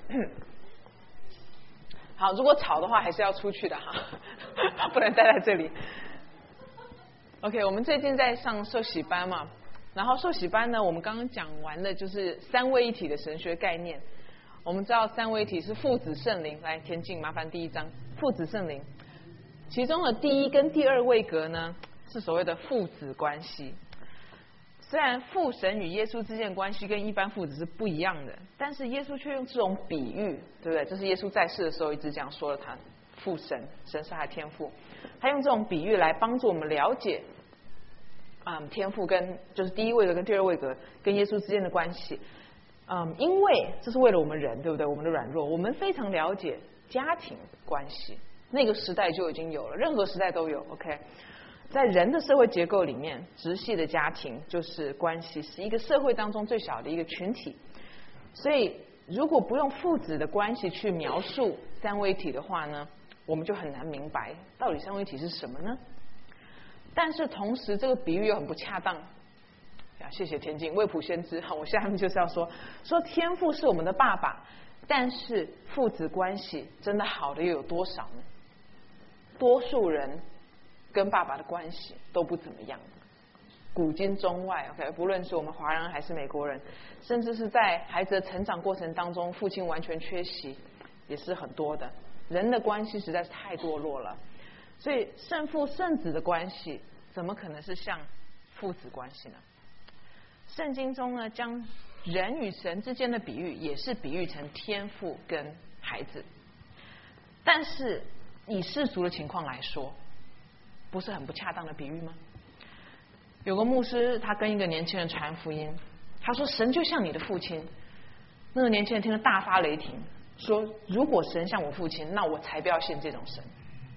好，如果吵的话，还是要出去的哈，不能待在这里。OK， 我们最近在上受洗班嘛，然后受洗班呢，我们刚刚讲完了就是三位一体的神学概念。我们知道三位一体是父子圣灵，来田径麻烦第一章，父子圣灵，其中的第一跟第二位格呢是所谓的父子关系。虽然父神与耶稣之间的关系跟一般父子是不一样的，但是耶稣却用这种比喻，对不对？这是耶稣在世的时候一直这样说了他父神，神是他的天父，他用这种比喻来帮助我们了解天父跟就是第一位格跟第二位格跟耶稣之间的关系。因为这是为了我们人，对不对？我们的软弱，我们非常了解家庭关系，那个时代就已经有了，任何时代都有。OK， 在人的社会结构里面，直系的家庭就是关系，是一个社会当中最小的一个群体。所以，如果不用父子的关系去描述三位一体的话呢，我们就很难明白到底三位一体是什么呢？但是同时，这个比喻又很不恰当。谢谢田径未卜先知。好，我下面就是要说天父是我们的爸爸，但是父子关系真的好的又有多少呢？多数人跟爸爸的关系都不怎么样，古今中外 ，OK， 不论是我们华人还是美国人，甚至是在孩子的成长过程当中，父亲完全缺席，也是很多的。人的关系实在是太堕落了，所以圣父圣子的关系怎么可能是像父子关系呢？圣经中呢，将人与神之间的比喻也是比喻成天父跟孩子，但是以世俗的情况来说，不是很不恰当的比喻吗？有个牧师他跟一个年轻人传福音，他说神就像你的父亲。那个年轻人听了大发雷霆，说如果神像我父亲，那我才不要信这种神。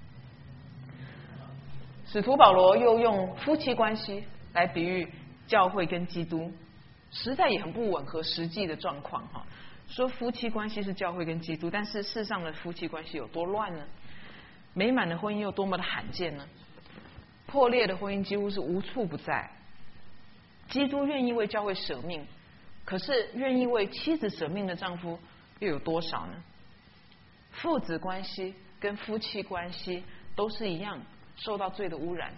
使徒保罗又用夫妻关系来比喻教会跟基督，实在也很不吻合实际的状况哈。说夫妻关系是教会跟基督，但是世上的夫妻关系有多乱呢？美满的婚姻又多么的罕见呢？破裂的婚姻几乎是无处不在。基督愿意为教会舍命，可是愿意为妻子舍命的丈夫又有多少呢？父子关系跟夫妻关系都是一样受到罪的污染。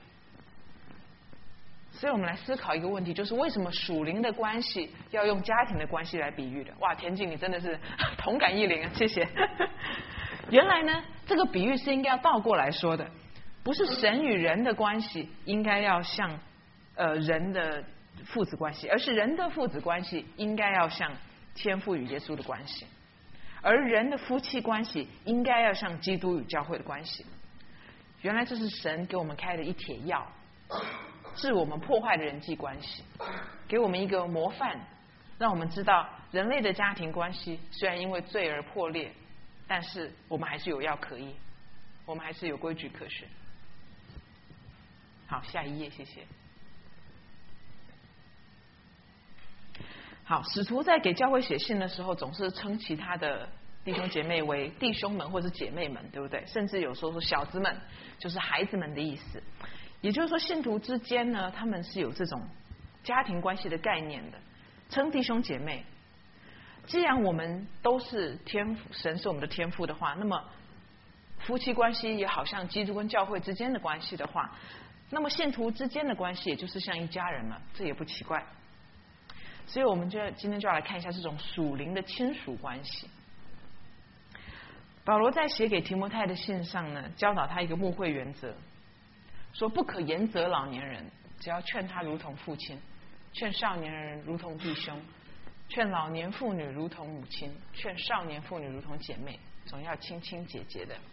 所以我们来思考一个问题，就是为什么属灵的关系要用家庭的关系来比喻的？哇，田径你真的是同感异灵啊，谢谢。原来呢，这个比喻是应该要倒过来说的，不是神与人的关系应该要像人的父子关系，而是人的父子关系应该要像天父与耶稣的关系，而人的夫妻关系应该要像基督与教会的关系。原来这是神给我们开的一帖药，治我们破坏的人际关系，给我们一个模范，让我们知道人类的家庭关系虽然因为罪而破裂，但是我们还是有药可医，我们还是有规矩可循。好，下一页，谢谢。好，使徒在给教会写信的时候，总是称其他的弟兄姐妹为弟兄们或是姐妹们，对不对？甚至有时候说小子们，就是孩子们的意思。也就是说，信徒之间呢，他们是有这种家庭关系的概念的，称弟兄姐妹。既然我们都是天父，神是我们的天父的话，那么夫妻关系也好像基督跟教会之间的关系的话，那么信徒之间的关系也就是像一家人了，这也不奇怪。所以我们今天就要来看一下这种属灵的亲属关系。保罗在写给提摩太的信上呢，教导他一个牧会原则，说不可严责老年人，只要劝他如同父亲，劝少年人如同弟兄，劝老年妇女如同母亲，劝少年妇女如同姐妹，总要亲亲姐姐的。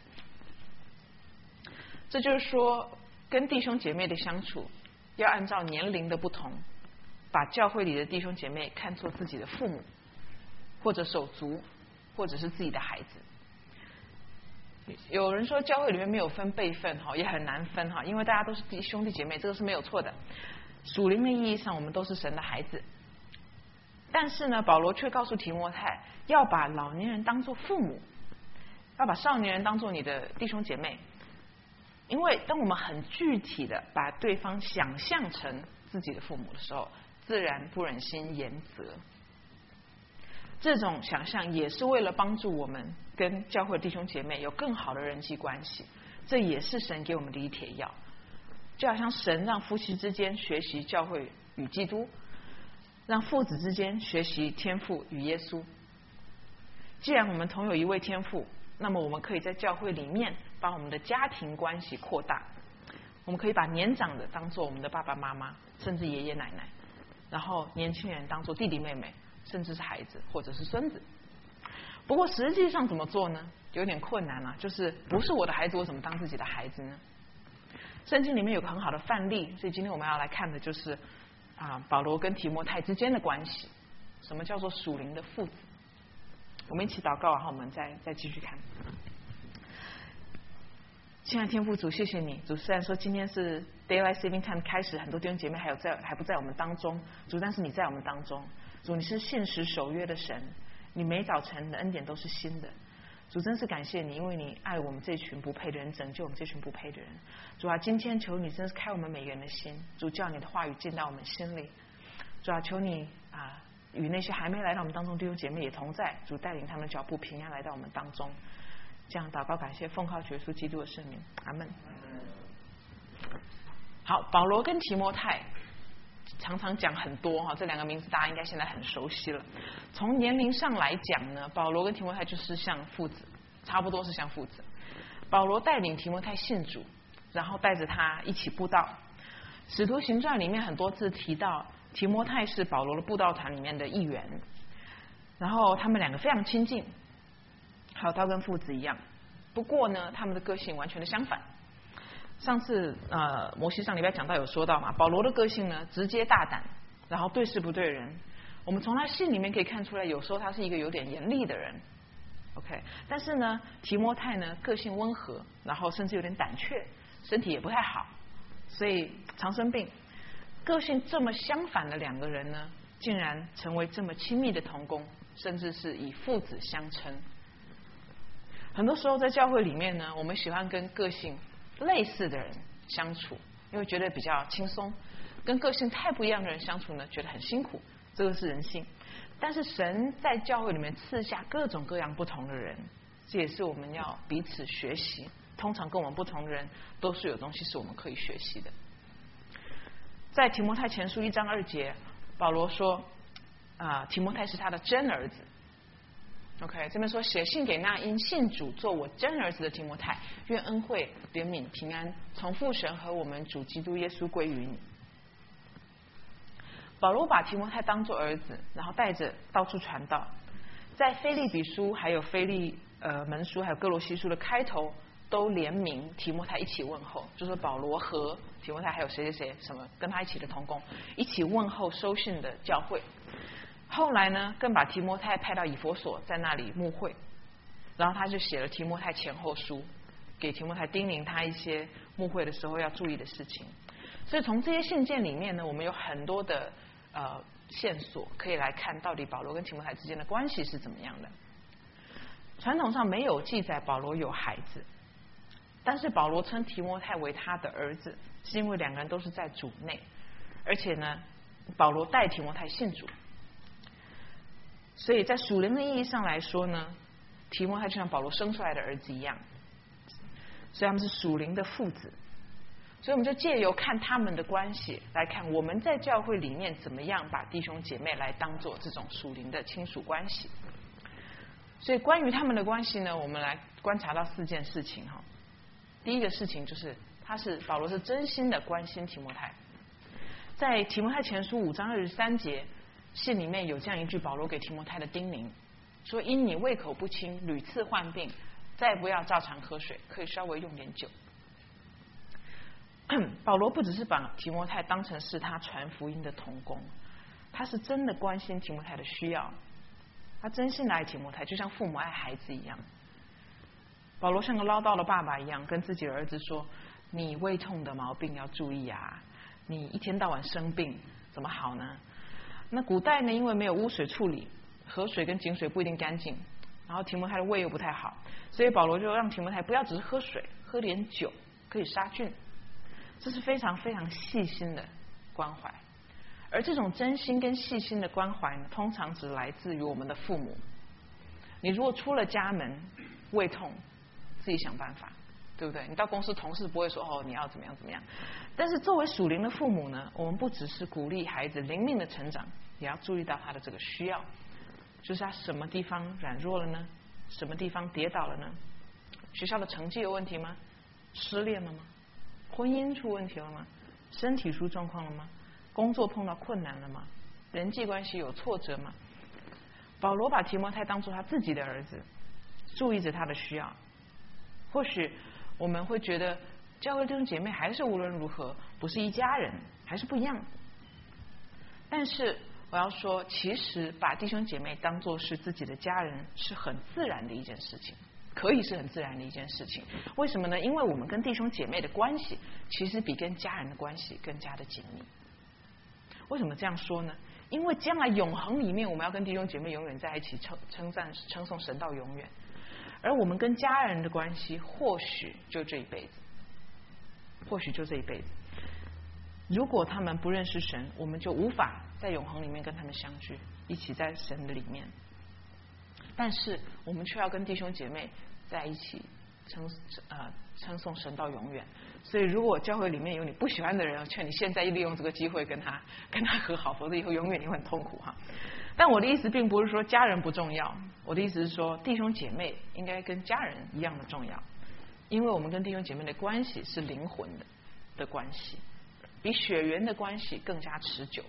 这就是说，跟弟兄姐妹的相处要按照年龄的不同，把教会里的弟兄姐妹看作自己的父母，或者手足，或者是自己的孩子。有人说教会里面没有分辈分，也很难分，因为大家都是兄弟姐妹，这个是没有错的。属灵的意义上，我们都是神的孩子。但是呢，保罗却告诉提摩太，要把老年人当作父母，要把少年人当作你的弟兄姐妹。因为当我们很具体的把对方想象成自己的父母的时候，自然不忍心严责。 这种想象也是为了帮助我们跟教会的弟兄姐妹有更好的人际关系，这也是神给我们的一帖药。就好像神让夫妻之间学习教会与基督，让父子之间学习天父与耶稣。既然我们同有一位天父，那么我们可以在教会里面把我们的家庭关系扩大。我们可以把年长的当做我们的爸爸妈妈，甚至爷爷奶奶，然后年轻人当做弟弟妹妹，甚至是孩子或者是孙子。不过实际上怎么做呢？有点困难啊，就是不是我的孩子，我怎么当自己的孩子呢？圣经里面有个很好的范例，所以今天我们要来看的就是保罗跟提摩太之间的关系。什么叫做属灵的父子？我们一起祷告，然后我们再继续看。亲爱的天父主，谢谢你。主，虽然说今天是 Daylight Saving Time 开始，很多弟兄姐妹还不在我们当中，主，但是你在我们当中。主，你是信实守约的神，你每早晨的恩典都是新的。主，真是感谢你，因为你爱我们这群不配的人，拯救我们这群不配的人。主啊，今天求你真是开我们每个人的心，主，叫你的话语进到我们心里。主啊，求你与那些还没来到我们当中弟兄姐妹也同在，主带领他们的脚步平安来到我们当中。这样祷告感谢，奉靠耶稣基督的圣名，阿们。好，保罗跟提摩太常常讲很多哈，这两个名字大家应该现在很熟悉了。从年龄上来讲呢，保罗跟提摩太就是像父子，差不多是像父子。保罗带领提摩太信主，然后带着他一起布道。使徒行传里面很多次提到提摩太是保罗的布道团里面的一员，然后他们两个非常亲近，好到跟父子一样。不过呢，他们的个性完全的相反。上次摩西上礼拜讲到有说到嘛，保罗的个性呢直接大胆，然后对事不对人。我们从他信里面可以看出来，有时候他是一个有点严厉的人 ，OK。但是呢，提摩太呢个性温和，然后甚至有点胆怯，身体也不太好，所以常生病。个性这么相反的两个人呢，竟然成为这么亲密的同工，甚至是以父子相称。很多时候在教会里面呢，我们喜欢跟个性类似的人相处，因为觉得比较轻松；跟个性太不一样的人相处呢，觉得很辛苦。这个是人性。但是神在教会里面赐下各种各样不同的人，这也是我们要彼此学习。通常跟我们不同的人，都是有东西是我们可以学习的。在提摩太前书1章2节，保罗说提摩太是他的真儿子。OK， 这边说写信给那因信主做我真儿子的提摩太，愿恩惠、怜悯、平安从父神和我们主基督耶稣归于你。保罗把提摩太当作儿子，然后带着到处传道。在腓立比书、还有腓利门书、还有哥罗西书的开头，都联名提摩太一起问候，就是保罗和提摩太还有谁谁谁什么跟他一起的同工一起问候收信的教会。后来呢，更把提摩太派到以弗所，在那里牧会，然后他就写了提摩太前后书，给提摩太叮咛他一些牧会的时候要注意的事情。所以从这些信件里面呢，我们有很多的线索可以来看到底保罗跟提摩太之间的关系是怎么样的。传统上没有记载保罗有孩子，但是保罗称提摩太为他的儿子，是因为两个人都是在主内，而且呢，保罗带提摩太信主。所以在属灵的意义上来说呢，提摩太就像保罗生出来的儿子一样，所以他们是属灵的父子。所以我们就借由看他们的关系来看我们在教会里面怎么样把弟兄姐妹来当做这种属灵的亲属关系。所以关于他们的关系呢，我们来观察到4件事情哈。第一个事情就是保罗是真心的关心提摩太。在提摩太前书5章23节信里面有这样一句保罗给提摩太的叮咛，说因你胃口不清，屡次患病，再不要照常喝水，可以稍微用点酒。保罗不只是把提摩太当成是他传福音的同工，他是真的关心提摩太的需要，他真心的爱提摩太，就像父母爱孩子一样。保罗像个唠叨的爸爸一样，跟自己的儿子说，你胃痛的毛病要注意啊，你一天到晚生病怎么好呢？那古代呢，因为没有污水处理，河水跟井水不一定干净，然后提摩太的胃又不太好，所以保罗就让提摩太不要只是喝水，喝点酒可以杀菌。这是非常非常细心的关怀。 而这种真心跟细心的关怀呢，通常只来自于我们的父母。你如果出了家门，胃痛，自己想办法，对不对？你到公司，同事不会说哦你要怎么样怎么样。但是作为属灵的父母呢，我们不只是鼓励孩子灵命的成长，也要注意到他的这个需要，就是他什么地方软弱了呢？什么地方跌倒了呢？学校的成绩有问题吗？失恋了吗？婚姻出问题了吗？身体出状况了吗？工作碰到困难了吗？人际关系有挫折吗？保罗把提摩太当作他自己的儿子，注意着他的需要。或许我们会觉得教会弟兄姐妹还是无论如何不是一家人，还是不一样。但是我要说，其实把弟兄姐妹当作是自己的家人是很自然的一件事情，可以是很自然的一件事情。为什么呢？因为我们跟弟兄姐妹的关系其实比跟家人的关系更加的紧密。为什么这样说呢？因为将来永恒里面，我们要跟弟兄姐妹永远在一起，称颂神到永远。而我们跟家人的关系，或许就这一辈子，或许就这一辈子。如果他们不认识神，我们就无法在永恒里面跟他们相聚，一起在神的里面。但是我们却要跟弟兄姐妹在一起称颂神到永远。所以如果教会里面有你不喜欢的人，我劝你现在利用这个机会跟他和好，否则以后永远你会很痛苦哈。但我的意思并不是说家人不重要，我的意思是说弟兄姐妹应该跟家人一样的重要，因为我们跟弟兄姐妹的关系是灵魂的关系，比血缘的关系更加持久。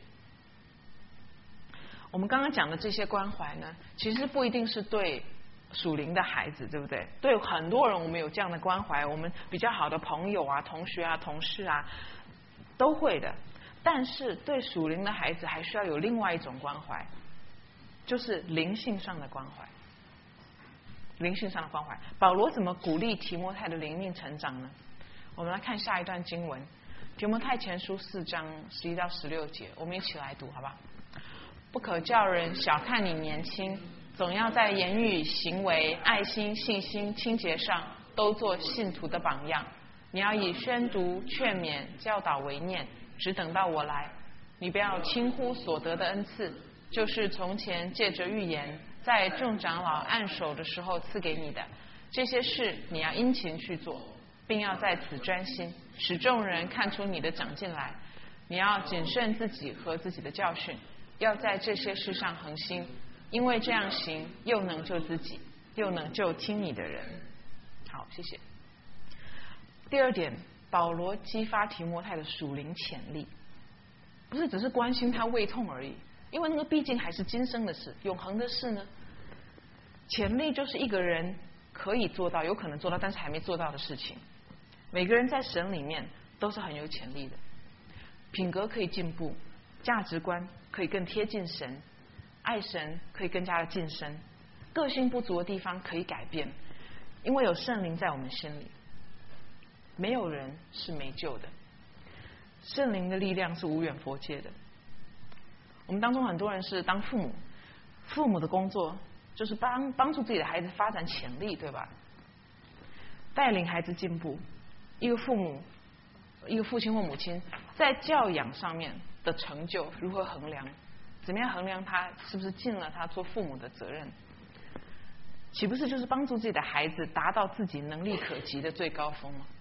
我们刚刚讲的这些关怀呢，其实不一定是对属灵的孩子，对不对？对很多人我们有这样的关怀，我们比较好的朋友啊、同学啊、同事啊都会的。但是对属灵的孩子还需要有另外一种关怀，就是灵性上的关怀。灵性上的关怀，保罗怎么鼓励提摩太的灵命成长呢？我们来看下一段经文，提摩太前书4章11到16节，我们一起来读好吧？不可叫人小看你年轻，总要在言语、行为、爱心、信心、清洁上都做信徒的榜样。你要以宣读、劝勉、教导为念，只等到我来。你不要轻忽所得的恩赐，就是从前借着预言在众长老按手的时候赐给你的。这些事你要殷勤去做，并要在此专心，使众人看出你的长进来。你要谨慎自己和自己的教训，要在这些事上恒心，因为这样行又能救自己，又能救听你的人。好，谢谢。第二点，保罗激发提摩太的属灵潜力，不是只是关心他胃痛而已，因为那个毕竟还是今生的事，永恒的事呢。潜力就是一个人可以做到、有可能做到，但是还没做到的事情。每个人在神里面都是很有潜力的，品格可以进步，价值观可以更贴近神，爱神可以更加的晋升，个性不足的地方可以改变，因为有圣灵在我们心里。没有人是没救的，圣灵的力量是无远弗届的。我们当中很多人是当父母，父母的工作就是帮助自己的孩子发展潜力，对吧？带领孩子进步。一个父亲或母亲在教养上面的成就如何衡量？怎么样衡量他是不是尽了他做父母的责任？岂不是就是帮助自己的孩子达到自己能力可及的最高峰吗？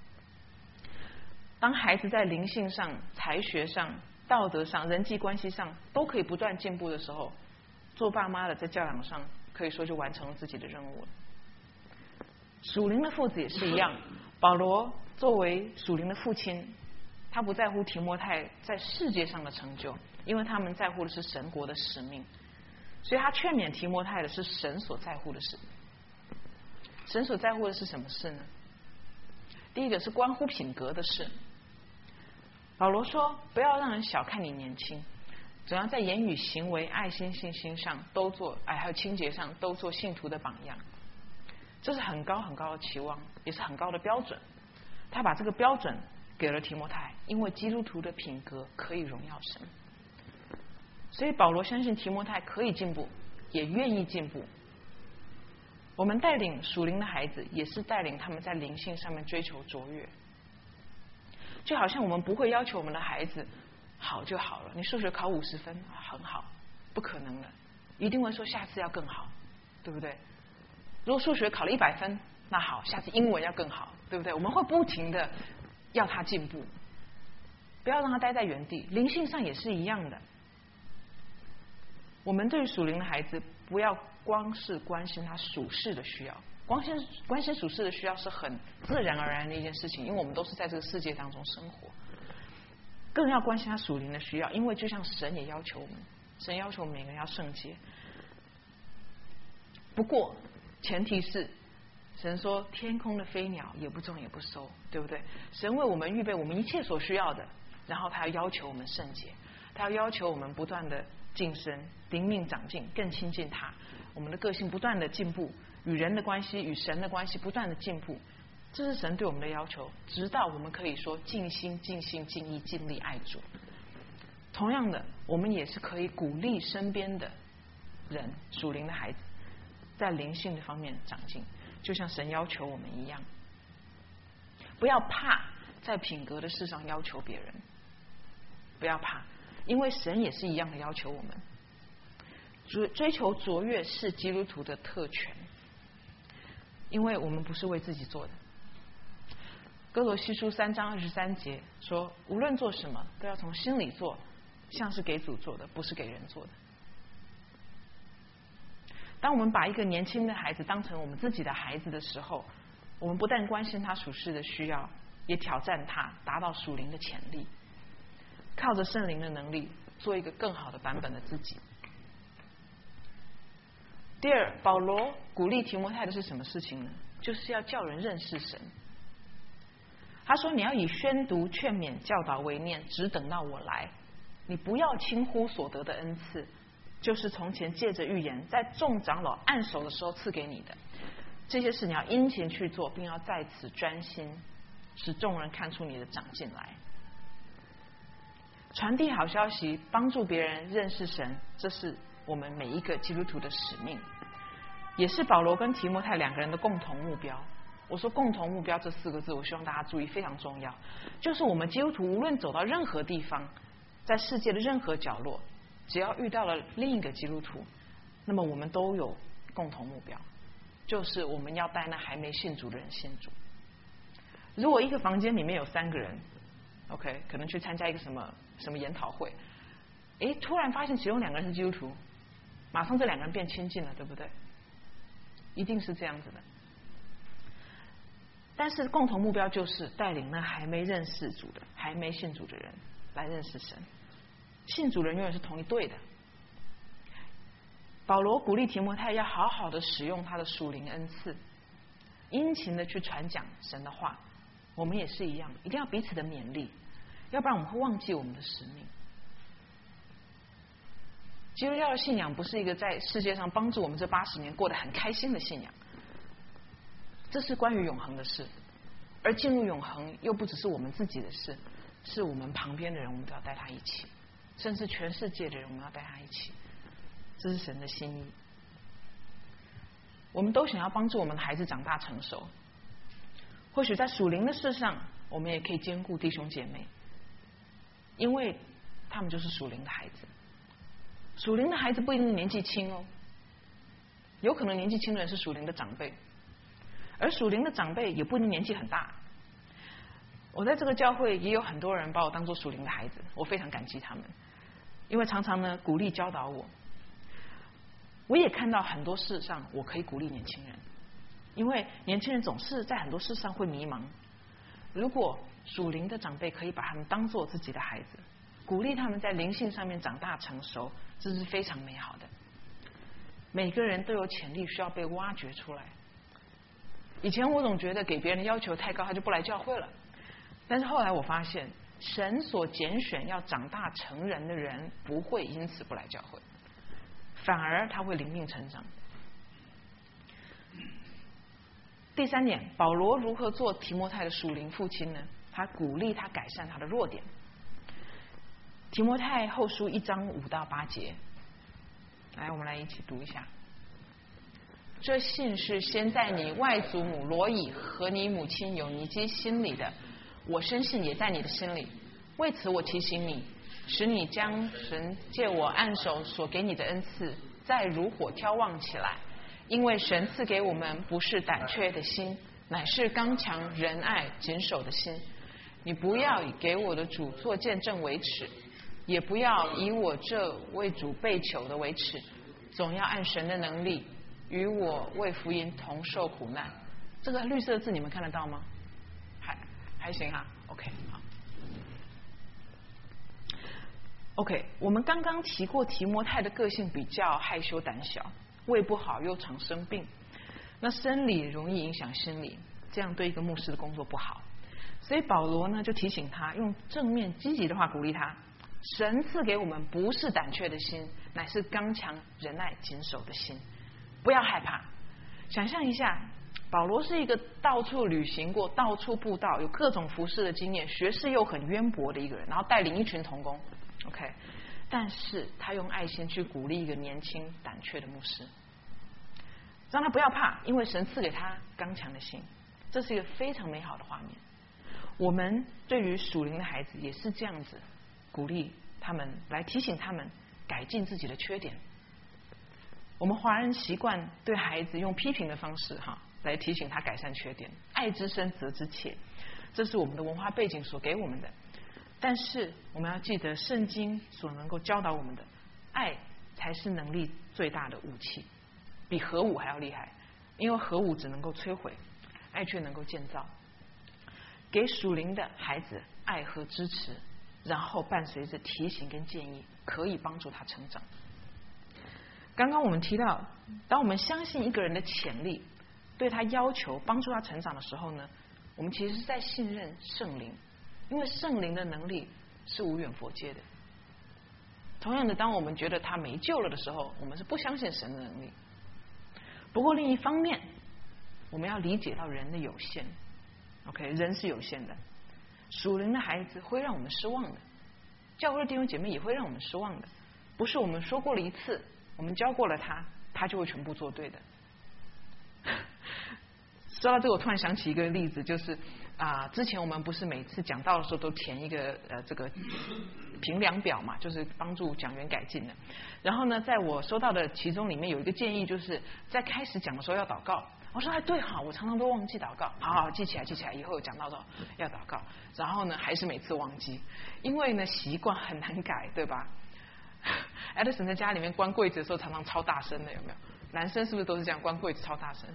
当孩子在灵性上、才学上、道德上、人际关系上都可以不断进步的时候，做爸妈的在教养上可以说就完成了自己的任务了。属灵的父子也是一样，保罗作为属灵的父亲，他不在乎提摩太在世界上的成就，因为他们在乎的是神国的使命，所以他劝勉提摩太的是神所在乎的事。神所在乎的是什么事呢？第一个是关乎品格的事。保罗说，不要让人小看你年轻，总要在言语、行为、爱心、信心上都做，还有清洁上都做信徒的榜样。这是很高很高的期望，也是很高的标准。他把这个标准给了提摩太，因为基督徒的品格可以荣耀神。所以保罗相信提摩太可以进步，也愿意进步。我们带领属灵的孩子，也是带领他们在灵性上面追求卓越。就好像我们不会要求我们的孩子好就好了。你数学考50分很好，不可能的，一定会说下次要更好，对不对？如果数学考了100分，那好，下次英文要更好，对不对？我们会不停的要他进步，不要让他待在原地。灵性上也是一样的。我们对于属灵的孩子，不要光是关心他属世的需要，关心属世的需要是很自然而然的一件事情，因为我们都是在这个世界当中生活。更要关心他属灵的需要，因为就像神也要求我们，神要求我们每个人要圣洁。不过前提是，神说天空的飞鸟也不种也不收，对不对？神为我们预备我们一切所需要的，然后他要求我们圣洁，他要求我们不断的晋升、灵命长进，更亲近他。我们的个性不断的进步，与人的关系、与神的关系不断的进步，这是神对我们的要求，直到我们可以说尽心、尽性、尽意、尽力爱主。同样的，我们也是可以鼓励身边的人，属灵的孩子，在灵性的方面长进，就像神要求我们一样。不要怕在品格的事上要求别人，不要怕，因为神也是一样的要求我们。追求卓越是基督徒的特权，因为我们不是为自己做的。哥罗西书3章23节说，无论做什么都要从心里做，像是给主做的，不是给人做的。当我们把一个年轻的孩子当成我们自己的孩子的时候，我们不但关心他属世的需要，也挑战他达到属灵的潜力，靠着圣灵的能力做一个更好的版本的自己。第二，保罗鼓励提摩太的是什么事情呢？就是要叫人认识神。他说，你要以宣读、劝勉、教导为念，只等到我来。你不要轻忽所得的恩赐，就是从前借着预言在众长老按手的时候赐给你的。这些事你要殷勤去做，并要在此专心，使众人看出你的长进来。传递好消息，帮助别人认识神，这是我们每一个基督徒的使命，也是保罗跟提摩太两个人的共同目标。我说共同目标这4个字，我希望大家注意，非常重要。就是我们基督徒无论走到任何地方，在世界的任何角落，只要遇到了另一个基督徒，那么我们都有共同目标，就是我们要带那还没信主的人信主。如果一个房间里面有3个人 ，OK， 可能去参加一个什么研讨会，突然发现其中2个人是基督徒，马上这2个人变亲近了，对不对？一定是这样子的。但是共同目标就是带领那还没认识主的、还没信主的人来认识神。信主人永远是同一队的。保罗鼓励提摩太要好好的使用他的属灵恩赐，殷勤的去传讲神的话。我们也是一样，一定要彼此的勉励，要不然我们会忘记我们的使命。基督教的信仰不是一个在世界上帮助我们这80年过得很开心的信仰，这是关于永恒的事，而进入永恒又不只是我们自己的事，是我们旁边的人，我们都要带他一起，甚至全世界的人，我们要带他一起。这是神的心意。我们都想要帮助我们的孩子长大成熟，或许在属灵的事上，我们也可以兼顾弟兄姐妹，因为他们就是属灵的孩子。属灵的孩子不一定年纪轻哦，有可能年纪轻的人是属灵的长辈，而属灵的长辈也不一定年纪很大。我在这个教会也有很多人把我当作属灵的孩子，我非常感激他们，因为常常呢鼓励教导我。我也看到很多事上我可以鼓励年轻人，因为年轻人总是在很多事上会迷茫。如果属灵的长辈可以把他们当作自己的孩子，鼓励他们在灵性上面长大成熟，这是非常美好的。每个人都有潜力需要被挖掘出来。以前我总觉得给别人的要求太高，他就不来教会了。但是后来我发现，神所拣选要长大成人的人，不会因此不来教会，反而他会灵命成长。第3点，保罗如何做提摩太的属灵父亲呢？他鼓励他改善他的弱点。提摩太后书1章5到8节，来，我们来一起读一下。这信是先在你外祖母罗以和你母亲有尼基心里的，我深信也在你的心里。为此我提醒你， 使你将神借我按手所给你的恩赐再如火挑旺起来。因为神赐给我们不是胆怯的心，乃是刚强仁爱谨守的心。你不要以给我的主做见证为耻，也不要以我这为主被囚的为耻，总要按神的能力与我为福音同受苦难。这个绿色的字你们看得到吗？还行哈。 OK 好。 OK， 我们刚刚提过提摩太的个性比较害羞胆小，胃不好又常生病，那生理容易影响心理，这样对一个牧师的工作不好。所以保罗呢就提醒他，用正面积极的话鼓励他，神赐给我们不是胆怯的心，乃是刚强仁爱谨守的心。不要害怕。想象一下，保罗是一个到处旅行过、到处布道、有各种服事的经验、学识又很渊博的一个人，然后带领一群同工。OK， 但是他用爱心去鼓励一个年轻胆怯的牧师，让他不要怕，因为神赐给他刚强的心。这是一个非常美好的画面。我们对于属灵的孩子也是这样子，鼓励他们，来提醒他们改进自己的缺点。我们华人习惯对孩子用批评的方式来提醒他改善缺点，爱之深责之切，这是我们的文化背景所给我们的。但是我们要记得，圣经所能够教导我们的，爱才是能力最大的武器，比核武还要厉害。因为核武只能够摧毁，爱却能够建造。给属灵的孩子爱和支持，然后伴随着提醒跟建议，可以帮助他成长。刚刚我们提到，当我们相信一个人的潜力，对他要求帮助他成长的时候呢，我们其实是在信任圣灵。因为圣灵的能力是无远弗届的。同样的，当我们觉得他没救了的时候，我们是不相信神的能力。不过另一方面，我们要理解到人的有限。OK， 人是有限的，属灵的孩子会让我们失望的，教会的弟兄姐妹也会让我们失望的。不是我们说过了一次，我们教过了他就会全部做对的。说到这个，我突然想起一个例子，就是之前我们不是每次讲道的时候都填一个这个评量表嘛，就是帮助讲员改进的。然后呢，在我收到的其中里面有一个建议，就是在开始讲的时候要祷告。我说对好，我常常都忘记祷告，好记起来，以后讲到的时候要祷告。然后呢，还是每次忘记，因为呢习惯很难改，对吧？Edison 在家里面关柜子的时候常常超大声的，有没有？男生是不是都是这样，关柜子超大声？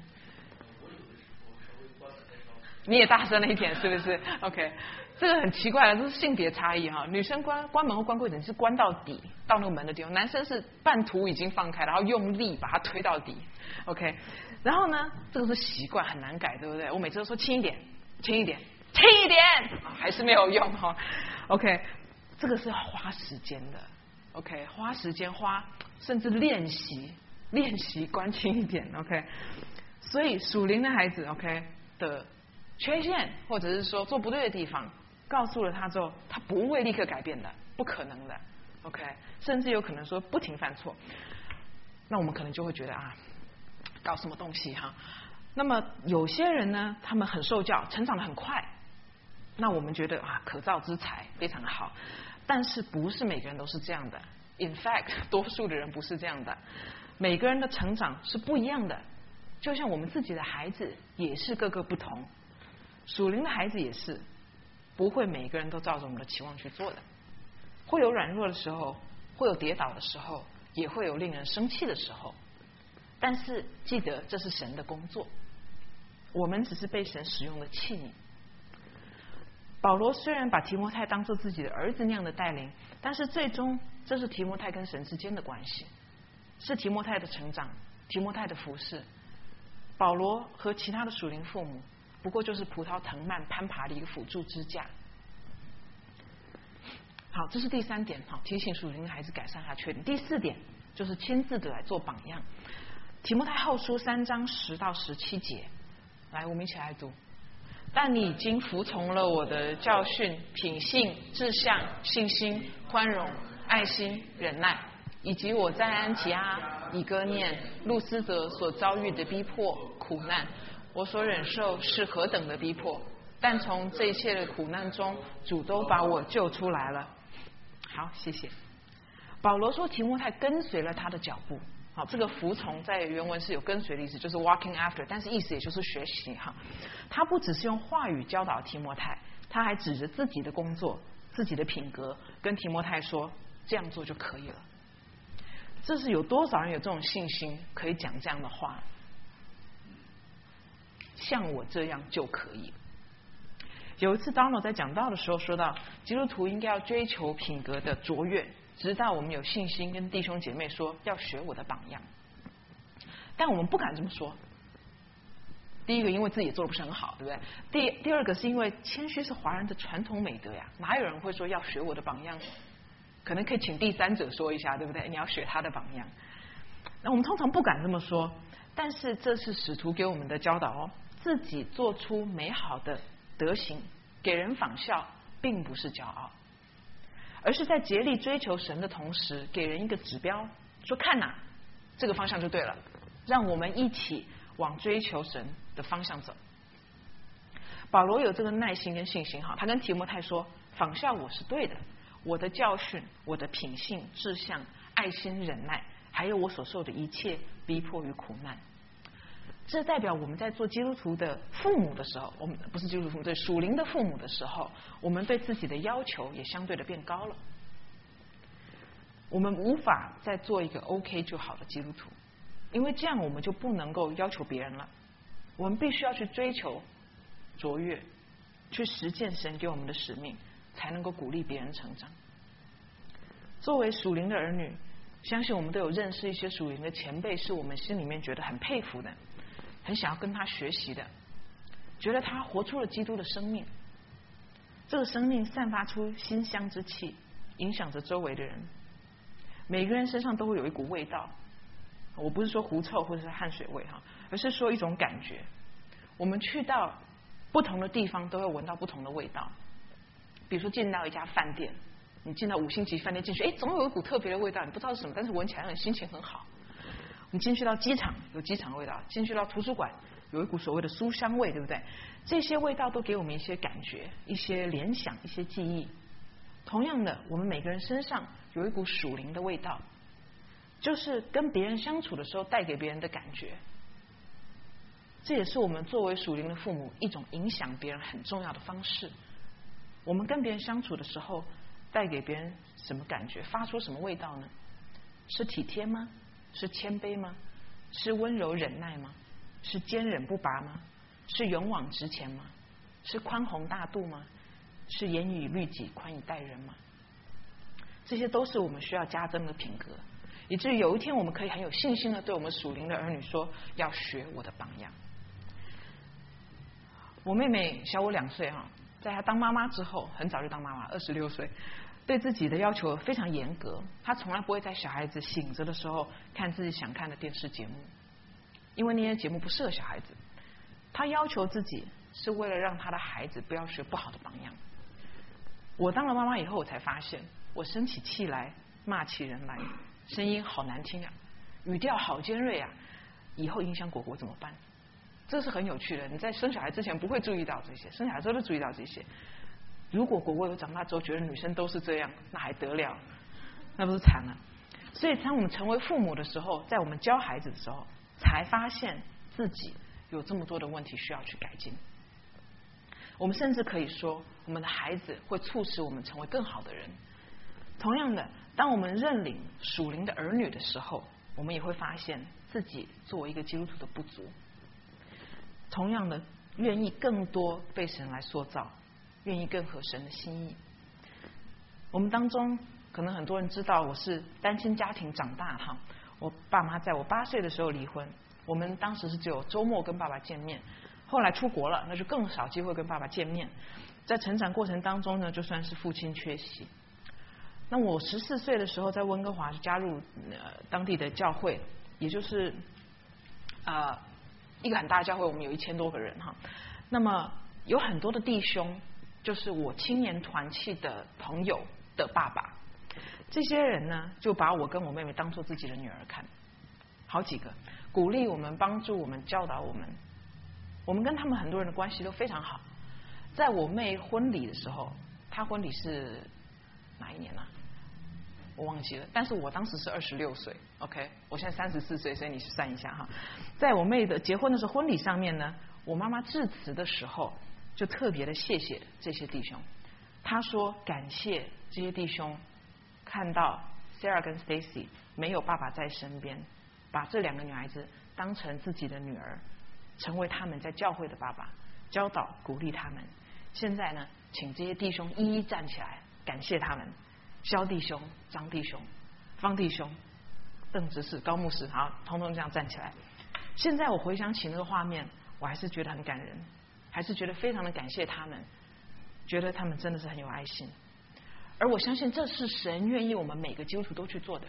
你也大声了一点，是不是 ？OK， 这个很奇怪的，这是性别差异哈。女生关门或关柜子，你是关到底，到那个门的地方；男生是半途已经放开，然后用力把它推到底。OK， 然后呢，这个是习惯，很难改，对不对？我每次都说轻一点，轻一点，轻一点，还是没有用哈。OK， 这个是要花时间的。OK， 花时间甚至练习关轻一点。OK， 所以属灵的孩子 OK 的缺陷，或者是说做不对的地方，告诉了他之后，他不会立刻改变的，不可能的。OK， 甚至有可能说不停犯错，那我们可能就会觉得搞什么东西哈。那么有些人呢，他们很受教，成长得很快，那我们觉得可造之材，非常好。但是不是每个人都是这样的 ，in fact， 多数的人不是这样的。每个人的成长是不一样的，就像我们自己的孩子也是各个不同。属灵的孩子也是，不会每个人都照着我们的期望去做的，会有软弱的时候，会有跌倒的时候，也会有令人生气的时候。但是记得，这是神的工作，我们只是被神使用的器皿。保罗虽然把提摩太当作自己的儿子那样的带领，但是最终这是提摩太跟神之间的关系，是提摩太的成长，提摩太的服侍。保罗和其他的属灵父母不过就是葡萄藤蔓攀爬的一个辅助支架。好，这是第3点，提醒属灵的孩子改善他缺点。第4点就是亲自的来做榜样。提摩太后书3章10到17节，来，我们一起来读。但你已经服从了我的教训、品性、志向、信心、宽容、爱心、忍耐，以及我在安提阿、以哥念、路斯德所遭遇的逼迫、苦难。我所忍受是何等的逼迫，但从这一切的苦难中，主都把我救出来了。 好，谢谢。保罗说提摩太跟随了他的脚步。好，这个服从在原文是有跟随的意思，就是 walking after， 但是意思也就是学习哈。他不只是用话语教导提摩太，他还指着自己的工作、自己的品格，跟提摩太说这样做就可以了。这是有多少人有这种信心，可以讲这样的话？像我这样就可以。有一次 Donald 在讲道的时候说到，基督徒应该要追求品格的卓越，直到我们有信心跟弟兄姐妹说要学我的榜样。但我们不敢这么说。第一个，因为自己也做得不是很好，对不对？第二个是因为谦虚是华人的传统美德呀，哪有人会说要学我的榜样？可能可以请第三者说一下，对不对？你要学他的榜样。那我们通常不敢这么说，但是这是使徒给我们的教导哦。自己做出美好的德行，给人仿效，并不是骄傲，而是在竭力追求神的同时，给人一个指标，说看哪，这个方向就对了，让我们一起往追求神的方向走。保罗有这个耐心跟信心哈，他跟提摩太说，仿效我是对的，我的教训、我的品性、志向、爱心、忍耐，还有我所受的一切逼迫与苦难。这代表我们在做基督徒的父母的时候，我们不是基督徒父母，对属灵的父母的时候，我们对自己的要求也相对的变高了。我们无法再做一个 OK 就好的基督徒，因为这样我们就不能够要求别人了。我们必须要去追求卓越，去实践神给我们的使命，才能够鼓励别人成长。作为属灵的儿女，相信我们都有认识一些属灵的前辈，是我们心里面觉得很佩服的，很想要跟他学习的，觉得他活出了基督的生命，这个生命散发出馨香之气，影响着周围的人。每个人身上都会有一股味道，我不是说狐臭或者是汗水味哈，而是说一种感觉。我们去到不同的地方，都会闻到不同的味道。比如说进到一家饭店，你进到5星级饭店进去，总有一股特别的味道，你不知道是什么，但是闻起来心情很好。你进去到机场有机场的味道，进去到图书馆有一股所谓的书香味，对不对？这些味道都给我们一些感觉、一些联想、一些记忆。同样的，我们每个人身上有一股属灵的味道，就是跟别人相处的时候带给别人的感觉。这也是我们作为属灵的父母一种影响别人很重要的方式。我们跟别人相处的时候，带给别人什么感觉？发出什么味道呢？是体贴吗？是谦卑吗？是温柔忍耐吗？是坚忍不拔吗？是勇往直前吗？是宽宏大度吗？是严以律己、宽以待人吗？这些都是我们需要加增的品格，以至于有一天我们可以很有信心的对我们属灵的儿女说，要学我的榜样。我妹妹小我2岁哈，在她当妈妈之后，很早就当妈妈，26岁，对自己的要求非常严格。她从来不会在小孩子醒着的时候看自己想看的电视节目，因为那些节目不适合小孩子。她要求自己是为了让她的孩子不要学不好的榜样。我当了妈妈以后，我才发现，我生起气来，骂起人来，声音好难听啊，语调好尖锐啊，以后影响果果怎么办？这是很有趣的，你在生小孩之前不会注意到这些，生小孩之后就注意到这些。如果果果有长大之后觉得女生都是这样，那还得了？那不是惨了？所以当我们成为父母的时候，在我们教孩子的时候，才发现自己有这么多的问题需要去改进。我们甚至可以说，我们的孩子会促使我们成为更好的人。同样的，当我们认领属灵的儿女的时候，我们也会发现自己作为一个基督徒的不足。同样的，愿意更多被神来塑造，愿意更合神的心意。我们当中可能很多人知道，我是单亲家庭长大哈。我爸妈在我8岁的时候离婚，我们当时是只有周末跟爸爸见面。后来出国了，那就更少机会跟爸爸见面。在成长过程当中呢，就算是父亲缺席。那我14岁的时候，在温哥华加入当地的教会，也就是一个很大的教会，我们有1000多个人哈。那么有很多的弟兄，就是我青年团契的朋友的爸爸。这些人呢，就把我跟我妹妹当做自己的女儿看，好几个鼓励我们、帮助我们、教导我们。我们跟他们很多人的关系都非常好。在我妹婚礼的时候，她婚礼是哪一年啊我忘记了，但是我当时是26岁 ，OK， 我现在34岁，所以你算一下哈。在我妹的结婚的时候，婚礼上面呢，我妈妈致辞的时候就特别的谢谢这些弟兄，她说感谢这些弟兄看到 Sarah 跟 Stacy 没有爸爸在身边，把这2个女孩子当成自己的女儿，成为他们在教会的爸爸，教导鼓励他们。现在呢，请这些弟兄一一站起来，感谢他们。肖弟兄、张弟兄、方弟兄、邓执事、高牧师，好，统统这样站起来。现在我回想起那个画面，我还是觉得很感人，还是觉得非常的感谢他们，觉得他们真的是很有爱心。而我相信这是神愿意我们每个基督徒都去做的。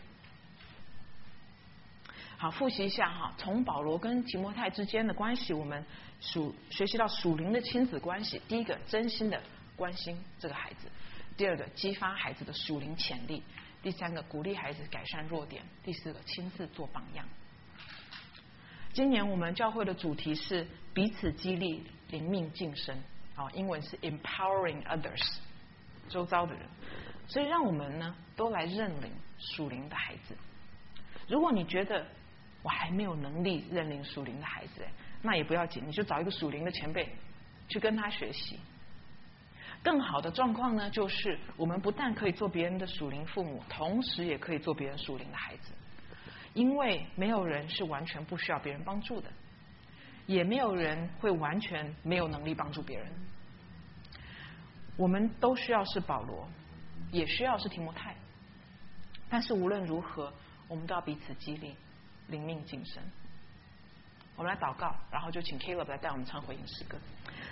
好，复习一下哈，从保罗跟提摩太之间的关系，我们学习到属灵的亲子关系。第一个，真心的关心这个孩子；第二个，激发孩子的属灵潜力；第三个，鼓励孩子改善弱点；第四个，亲自做榜样。今年我们教会的主题是彼此激励，灵命晋升。好，英文是 empowering others， 周遭的人。所以让我们呢都来认领属灵的孩子。如果你觉得我还没有能力认领属灵的孩子，那也不要紧，你就找一个属灵的前辈去跟他学习。更好的状况呢，就是我们不但可以做别人的属灵父母，同时也可以做别人属灵的孩子。因为没有人是完全不需要别人帮助的，也没有人会完全没有能力帮助别人。我们都需要是保罗，也需要是提摩太，但是无论如何，我们都要彼此激励，灵命晋升。我们来祷告，然后就请 Caleb 来带我们唱回应诗歌。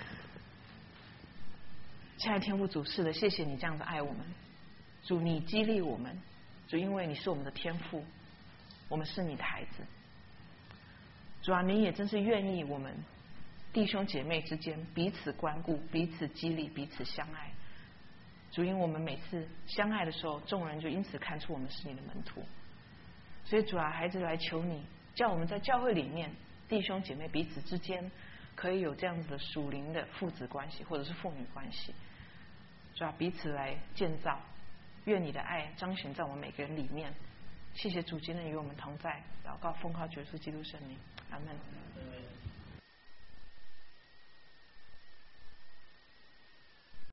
亲爱的天父主，是的，谢谢你这样子爱我们，主，你激励我们，主，因为你是我们的天父，我们是你的孩子。主啊，你也真是愿意我们弟兄姐妹之间彼此关顾，彼此激励，彼此相爱。主，因为我们每次相爱的时候，众人就因此看出我们是你的门徒。所以主啊，孩子来求你，叫我们在教会里面弟兄姐妹彼此之间可以有这样子的属灵的父子关系或者是父女关系。主啊，彼此来建造，愿你的爱彰显在我们每个人里面。谢谢主今天与我们同在，祷告奉靠主耶稣基督圣名，阿门。